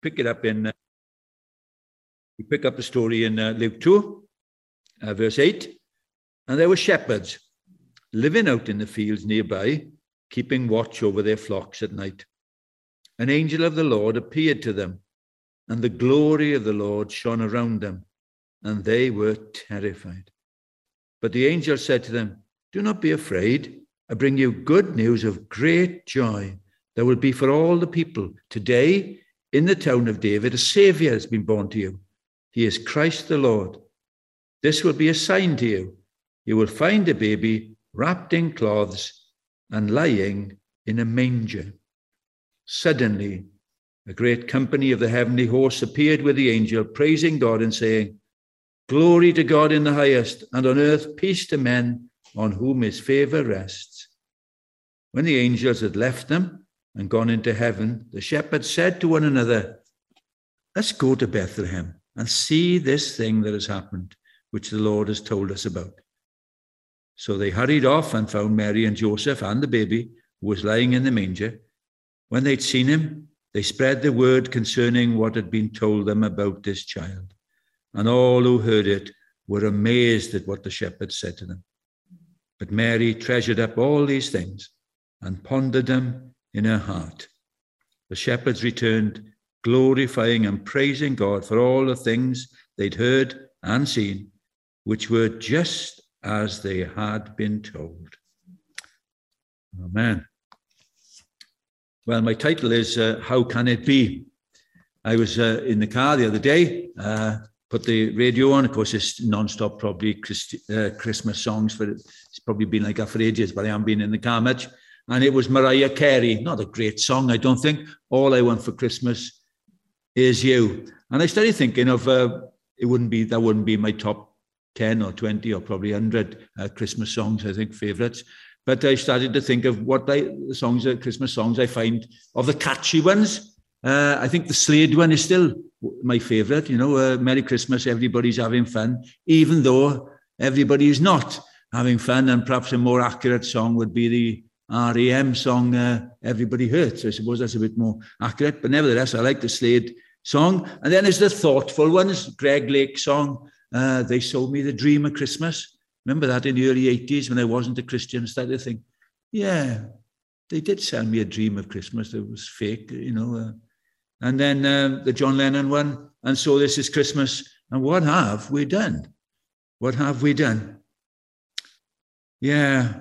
pick it up in, we pick up the story in Luke 2, verse 8. And there were shepherds living out in the fields nearby, keeping watch over their flocks at night. An angel of the Lord appeared to them, and the glory of the Lord shone around them, and they were terrified. But the angel said to them, "Do not be afraid. I bring you good news of great joy that will be for all the people. Today, in the town of David, a Savior has been born to you. He is Christ the Lord. This will be a sign to you. You will find a baby wrapped in cloths and lying in a manger." Suddenly, a great company of the heavenly hosts appeared with the angel, praising God and saying, "Glory to God in the highest, and on earth peace to men on whom his favor rests." When the angels had left them and gone into heaven, the shepherds said to one another, "Let's go to Bethlehem and see this thing that has happened, which the Lord has told us about." So they hurried off and found Mary and Joseph and the baby who was lying in the manger. When they'd seen him, they spread the word concerning what had been told them about this child. And all who heard it were amazed at what the shepherds said to them. But Mary treasured up all these things and pondered them in her heart. The shepherds returned, glorifying and praising God for all the things they'd heard and seen, which were just as they had been told. Amen. Well, my title is How Can It Be? I was in the car the other day, put the radio on. Of course, it's non-stop, probably Christmas songs. It's probably been like that for ages, but I haven't been in the car much. And it was Mariah Carey. Not a great song, I don't think. All I Want for Christmas Is You. And I started thinking of, that wouldn't be my top 10 or 20 or probably 100 Christmas songs, I think, favourites. But I started to think of what Christmas songs I find of the catchy ones. I think the Slade one is still my favourite. You know, Merry Christmas, everybody's having fun, even though everybody is not having fun. And perhaps a more accurate song would be the R.E.M. song, Everybody Hurts. I suppose that's a bit more accurate. But nevertheless, I like the Slade song. And then there's the thoughtful ones, Greg Lake song, They Sold Me the Dream of Christmas. Remember that in the early 80s when I wasn't a Christian, I started to think, yeah, they did sell me a dream of Christmas that was fake, you know. And then the John Lennon one, And So This Is Christmas. And what have we done? What have we done? Yeah.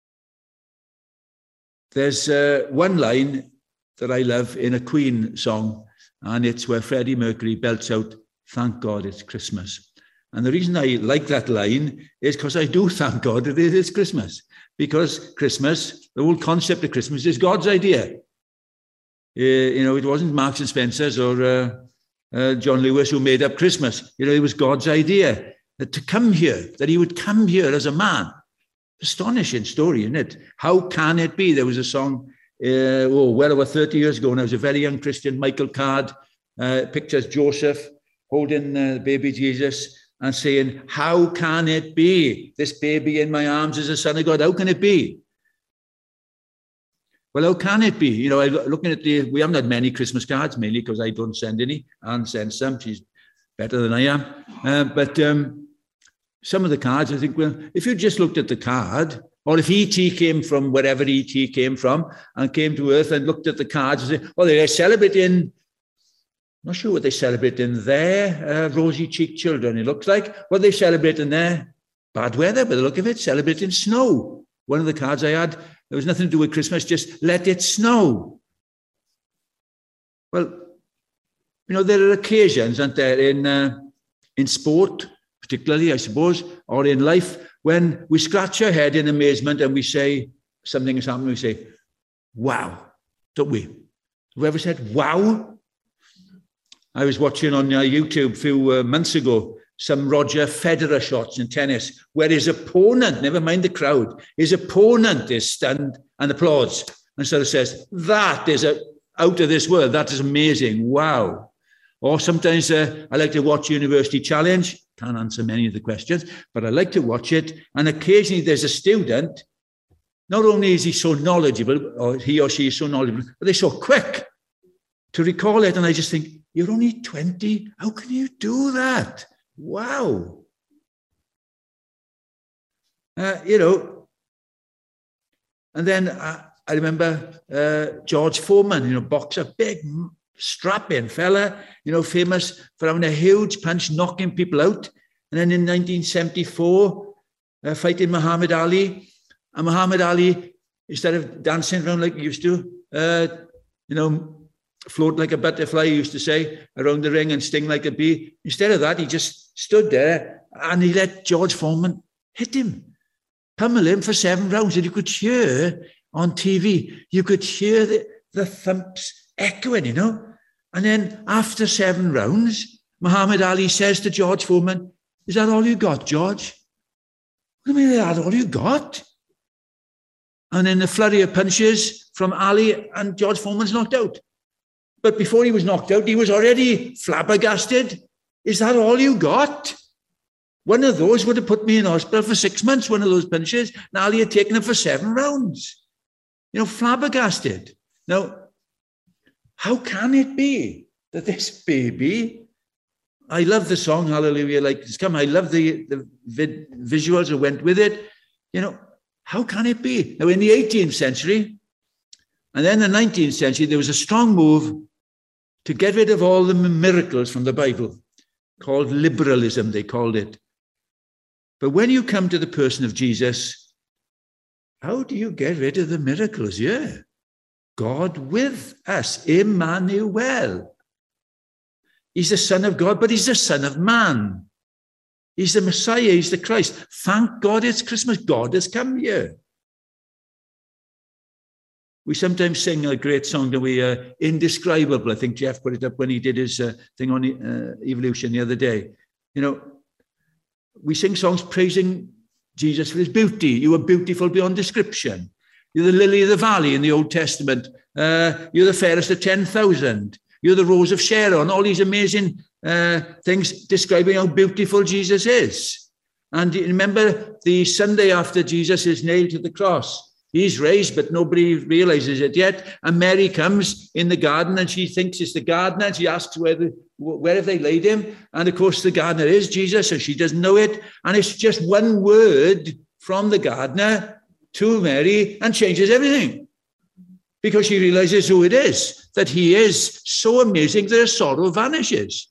There's one line that I love in a Queen song, and it's where Freddie Mercury belts out, "Thank God it's Christmas." And the reason I like that line is because I do thank God that it is Christmas. Because Christmas, the whole concept of Christmas is God's idea. You know, it wasn't Marks and Spencer's or John Lewis who made up Christmas. You know, it was God's idea that to come here, that he would come here as a man. Astonishing story, isn't it? How can it be? There was a song, well over 30 years ago, when I was a very young Christian, Michael Card pictures Joseph holding baby Jesus and saying, "How can it be? This baby in my arms is a son of God. How can it be?" Well, how can it be? You know, looking at we haven't had many Christmas cards, mainly because I don't send any. Anne sends some. She's better than I am. But some of the cards, I think, well, if you just looked at the card, or if E.T. came from wherever E.T. came from and came to Earth and looked at the cards and said, "Oh, they're celebrating," not sure what they celebrate in there. Rosy-cheeked children, it looks like. What they celebrate in there? Bad weather, by the look of it, celebrating snow. One of the cards I had, there was nothing to do with Christmas, just let it snow. Well, you know, there are occasions, aren't there, in sport, particularly, I suppose, or in life, when we scratch our head in amazement and we say, something has happened, we say, "Wow," don't we? Have we ever said, "Wow"? I was watching on YouTube a few months ago some Roger Federer shots in tennis where his opponent, never mind the crowd, his opponent is stunned and applauds and sort of says, "That is out of this world. That is amazing. Wow." Or sometimes I like to watch University Challenge. Can't answer many of the questions, but I like to watch it. And occasionally there's a student, not only is he so knowledgeable, or he or she is so knowledgeable, but they're so quick to recall it. And I just think, you're only 20. How can you do that? Wow. You know, and then I remember George Foreman, boxer, big, strapping fella, famous for having a huge punch, knocking people out. And then in 1974, fighting Muhammad Ali. And Muhammad Ali, instead of dancing around like he used to, float like a butterfly, he used to say, around the ring and sting like a bee. Instead of that, he just stood there and he let George Foreman hit him, pummel him for 7 rounds. And you could hear on TV, you could hear the thumps echoing, And then after 7 rounds, Muhammad Ali says to George Foreman, is that all you got, George? What do you mean, is that all you got? And then the flurry of punches from Ali, and George Foreman's knocked out. But before he was knocked out, he was already flabbergasted. Is that all you got? One of those would have put me in hospital for 6 months, one of those punches. And Ali had taken him for 7 rounds. Flabbergasted. Now, how can it be that this baby, I love the song, Hallelujah, Like It's Come. I love the visuals that went with it. How can it be? Now, in the 18th century, and then the 19th century, there was a strong move to get rid of all the miracles from the Bible, called liberalism, they called it. But when you come to the person of Jesus, how do you get rid of the miracles? Yeah. God with us, Emmanuel. He's the Son of God, but he's the Son of Man. He's the Messiah, he's the Christ. Thank God it's Christmas. God has come here. We sometimes sing a great song that we Indescribable. I think Jeff put it up when he did his thing on evolution the other day. We sing songs praising Jesus for his beauty. You are beautiful beyond description. You're the lily of the valley in the Old Testament. You're the fairest of 10,000. You're the rose of Sharon. All these amazing things describing how beautiful Jesus is. And remember the Sunday after Jesus is nailed to the cross. He's raised, but nobody realizes it yet. And Mary comes in the garden and she thinks it's the gardener. And she asks where have they laid him? And of course, the gardener is Jesus, so she doesn't know it. And it's just one word from the gardener to Mary and changes everything. Because she realizes who it is, that he is so amazing that her sorrow vanishes.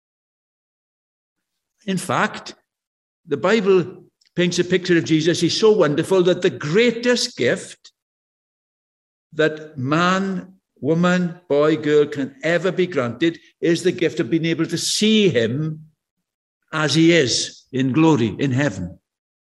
In fact, the Bible paints a picture of Jesus. He's so wonderful that the greatest gift that man, woman, boy, girl can ever be granted is the gift of being able to see him as he is in glory, in heaven.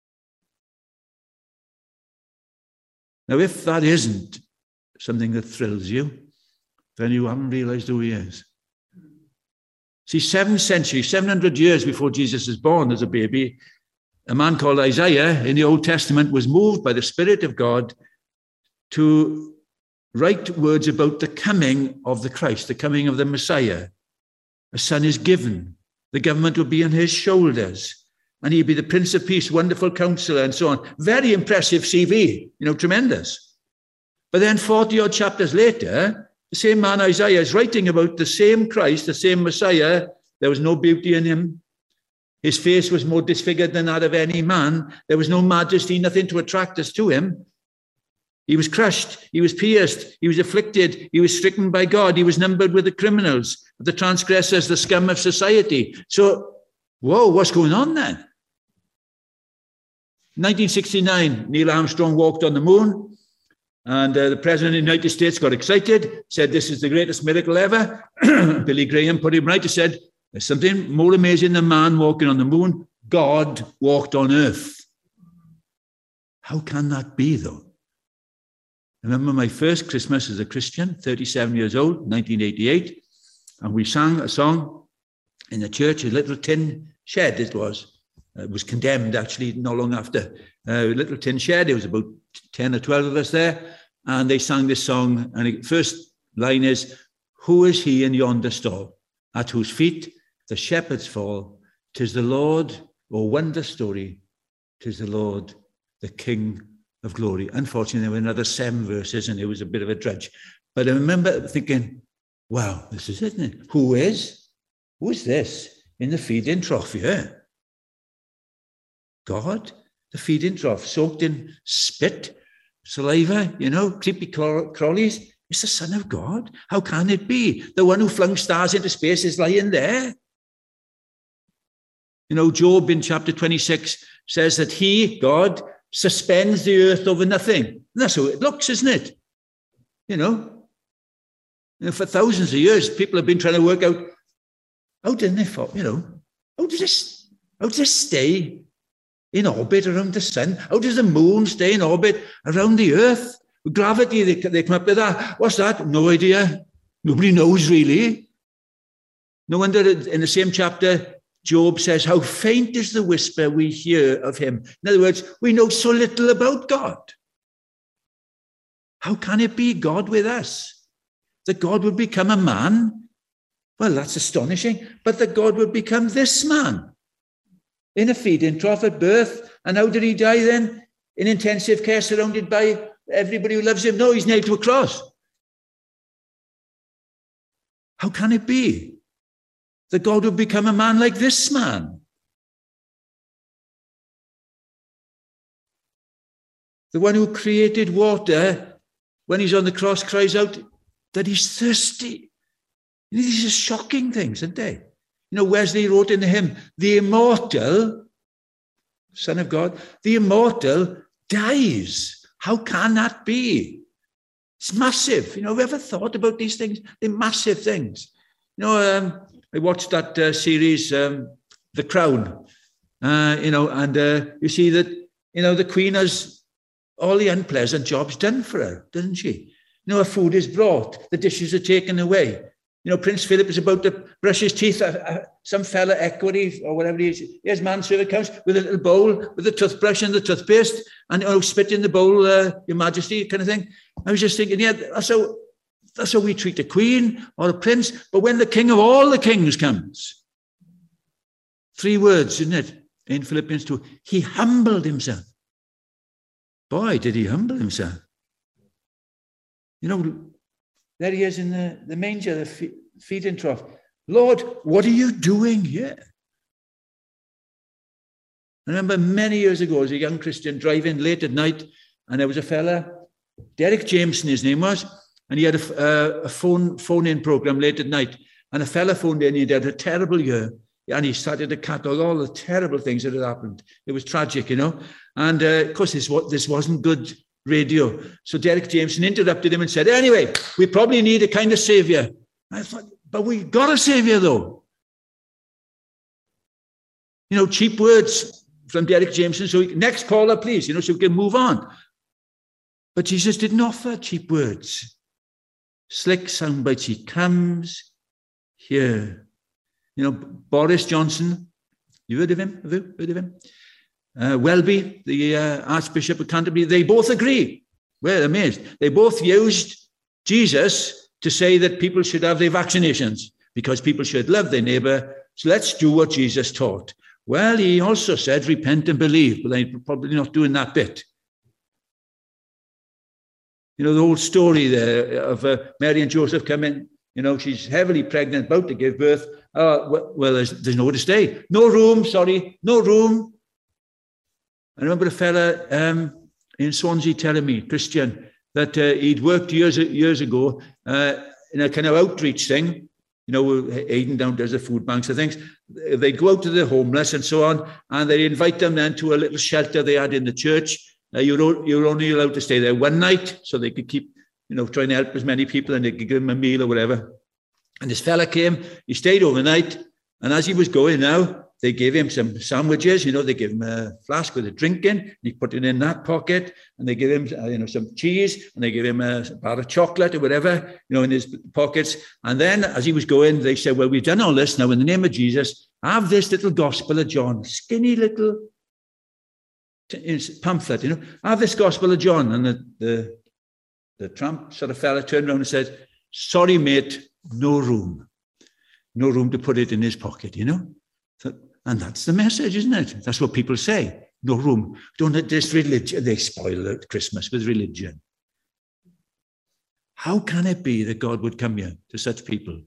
Now, if that isn't something that thrills you, then you haven't realized who he is. See, 700 years before Jesus is born as a baby, a man called Isaiah in the Old Testament was moved by the Spirit of God to write words about the coming of the Christ, the coming of the Messiah. A son is given. The government will be on his shoulders. And he'll be the Prince of Peace, wonderful counselor, and so on. Very impressive CV, tremendous. But then 40-odd chapters later, the same man Isaiah is writing about the same Christ, the same Messiah. There was no beauty in him. His face was more disfigured than that of any man. There was no majesty, nothing to attract us to him. He was crushed. He was pierced. He was afflicted. He was stricken by God. He was numbered with the criminals, the transgressors, the scum of society. So, whoa, what's going on then? 1969, Neil Armstrong walked on the moon. And the president of the United States got excited, said, this is the greatest miracle ever. Billy Graham put him right. He said, there's something more amazing than man walking on the moon. God walked on earth. How can that be, though? I remember my first Christmas as a Christian, 37 years old, 1988. And we sang a song in the church, a little tin shed it was. It was condemned, actually, not long after. A little tin shed. There was about 10 or 12 of us there. And they sang this song. And the first line is, who is he in yonder stall, at whose feet the shepherds fall? 'Tis the Lord, oh wonder story. 'Tis the Lord, the King of glory. Unfortunately, there were another 7 verses, and it was a bit of a drudge. But I remember thinking, Well, this is it, isn't it? Who is this in the feeding trough here? God, the feeding trough, soaked in spit, saliva, creepy crawlies. It's the Son of God. How can it be? The one who flung stars into space is lying there. Job in chapter 26 says that he, God, suspends the earth over nothing. And that's how it looks, isn't it? For thousands of years, people have been trying to work out, how did this stay in orbit around the sun? How does the moon stay in orbit around the earth? Gravity, they come up with that. What's that? No idea. Nobody knows, really. No wonder in the same chapter, Job says, how faint is the whisper we hear of him. In other words, we know so little about God. How can it be God with us? That God would become a man? Well, that's astonishing. But that God would become this man in a feeding trough at birth. And how did he die then? In intensive care, surrounded by everybody who loves him? No, he's nailed to a cross. How can it be that God would become a man like this man? The one who created water, when he's on the cross, cries out that he's thirsty. These are shocking things, aren't they? Wesley wrote in the hymn, the immortal Son of God, the immortal dies. How can that be? It's massive. Have you ever thought about these things? They're massive things. I watched that series, The Crown, and you see that, the Queen has all the unpleasant jobs done for her, doesn't she? Her food is brought, the dishes are taken away. Prince Philip is about to brush his teeth. Some fella, equity or whatever he is, his manservant comes with a little bowl with a toothbrush and the toothpaste and spit in the bowl, Your Majesty, kind of thing. I was just thinking, that's how we treat a queen or a prince. But when the King of all the kings comes, 3 words, isn't it, in Philippians 2, he humbled himself. Boy, did he humble himself. There he is in the manger, the feeding trough. Lord, what are you doing here? I remember many years ago as a young Christian driving late at night, and there was a fella, Derek Jameson his name was, and he had a phone-in program late at night, and a fella phoned in, he'd had a terrible year, and he started to catalogue all the terrible things that had happened. It was tragic, and of course this wasn't good radio. So Derek Jameson interrupted him and said, anyway, we probably need a kind of saviour. I thought, but we got a saviour though. Cheap words from Derek Jameson. So next caller, please, so we can move on. But Jesus didn't offer cheap words. Slick sound bites. He comes here. Boris Johnson, you heard of him? Have you heard of him? Welby, the Archbishop of Canterbury, they both agree. We're amazed. They both used Jesus to say that people should have their vaccinations because people should love their neighbour. So let's do what Jesus taught. Well, he also said, repent and believe, but they're probably not doing that bit. The whole story there of Mary and Joseph come in, she's heavily pregnant, about to give birth. Well, there's nowhere to stay. No room. I remember a fella in Swansea telling me, Christian, that he'd worked years ago in a kind of outreach thing. Aidan down does the food banks and things. They'd go out to the homeless and so on, and they'd invite them then to a little shelter they had in the church. You're only allowed to stay there one night, so they could keep, trying to help as many people, and they could give them a meal or whatever. And this fella came, he stayed overnight, and as he was going now, they gave him some sandwiches, they gave him a flask with a drink in, he put it in that pocket, and they gave him, some cheese, and they gave him a bar of chocolate or whatever, in his pockets. And then as he was going, they said, well, we've done all this now in the name of Jesus, have this little Gospel of John, skinny little pamphlet, have this Gospel of John. And the tramp sort of fella turned around and said, sorry, mate, no room to put it in his pocket, And that's the message, isn't it? That's what people say. No room. Don't let this religion. They spoil Christmas with religion. How can it be that God would come here to such people?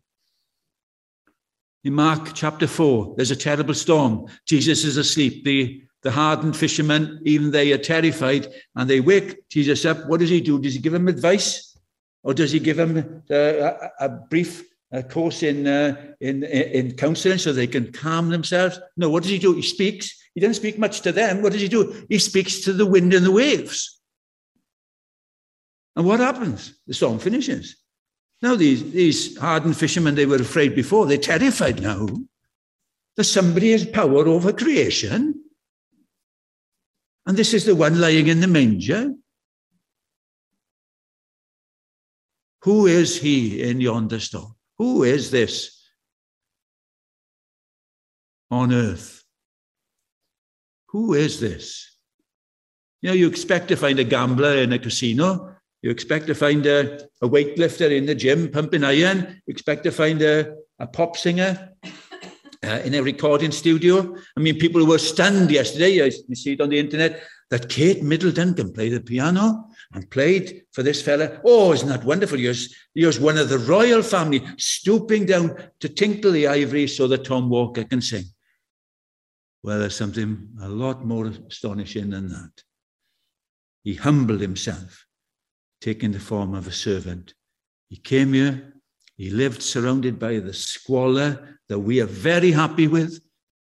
In Mark chapter 4, there's a terrible storm. Jesus is asleep. The hardened fishermen, even they are terrified, and they wake Jesus up. What does he do? Does he give them advice? Or does he give them a brief course in counseling so they can calm themselves? No, what does he do? He speaks. He doesn't speak much to them. What does he do? He speaks to the wind and the waves. And what happens? The storm finishes. Now, these hardened fishermen, they were afraid before. They're terrified now that somebody has power over creation. And this is the one lying in the manger. Who is he in yonder storm? Who is this on earth? Who is this? You know, you expect to find a gambler in a casino. You expect to find a weightlifter in the gym pumping iron. You expect to find a pop singer in a recording studio. I mean, people were stunned yesterday, you see it on the internet, that Kate Middleton can play the piano and played for this fella. Oh, isn't that wonderful? You're one of the royal family, stooping down to tinkle the ivory so that Tom Walker can sing. Well, there's something a lot more astonishing than that. He humbled himself, taking the form of a servant. He came here. He lived surrounded by the squalor that we are very happy with.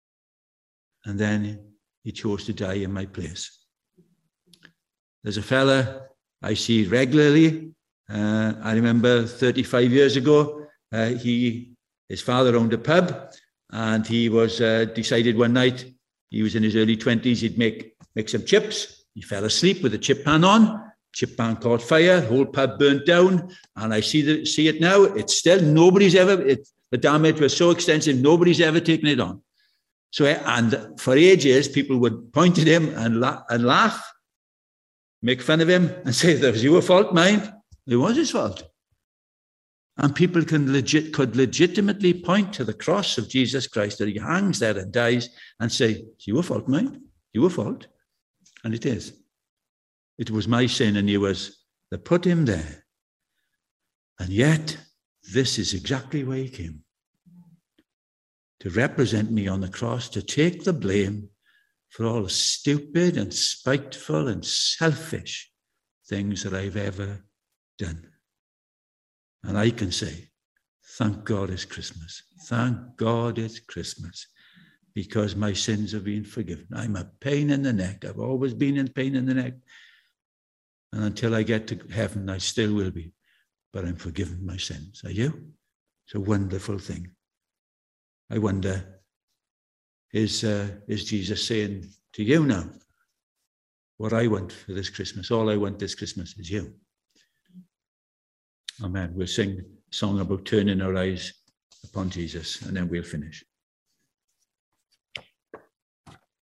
And then he chose to die in my place. There's a fella I see regularly. I remember 35 years ago, his father owned a pub, and he was decided one night, he was in his early 20s, he'd make some chips. He fell asleep with the chip pan on. Chip pan caught fire, the whole pub burnt down, and I see it now. It's still, the damage was so extensive, nobody's ever taken it on. So, and for ages, people would point at him and laugh, make fun of him, and say, that was your fault, mind. It was his fault. And people could legitimately point to the cross of Jesus Christ that he hangs there and dies and say, it's your fault, mind. Your fault. And it is. It was my sin and yours that put him there. And yet, this is exactly why he came. To represent me on the cross, to take the blame for all the stupid and spiteful and selfish things that I've ever done. And I can say, thank God it's Christmas. Thank God it's Christmas. Because my sins have been forgiven. I'm a pain in the neck. I've always been in pain in the neck. And until I get to heaven, I still will be. But I'm forgiven my sins. Are you? It's a wonderful thing. I wonder, is Jesus saying to you now, what I want for this Christmas, all I want this Christmas is you. Amen. We'll sing a song about turning our eyes upon Jesus, and then we'll finish.